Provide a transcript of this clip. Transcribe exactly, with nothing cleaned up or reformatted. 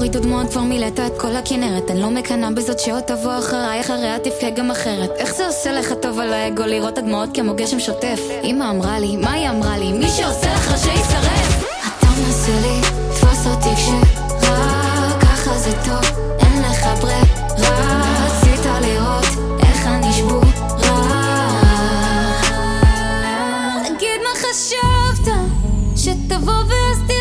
הורידו דמעות כבר מילאת את כל הכנרת. אני לא מקנה בזאת שעוד תבוא אחריי, אחריה תבכה גם אחרת. איך זה עושה לך טוב על האגו לראות הדמעות כמו גשם שוטף? אמא אמרה לי, מה היא אמרה לי? מי שעושה לך שישרף. אתה מנסה לי, תפוס אותי כשרק ככה זה טוב, אין לך ברירה. רצית לראות איך אני שבורה. תגיד מה חשבת שתבוא ואז תראה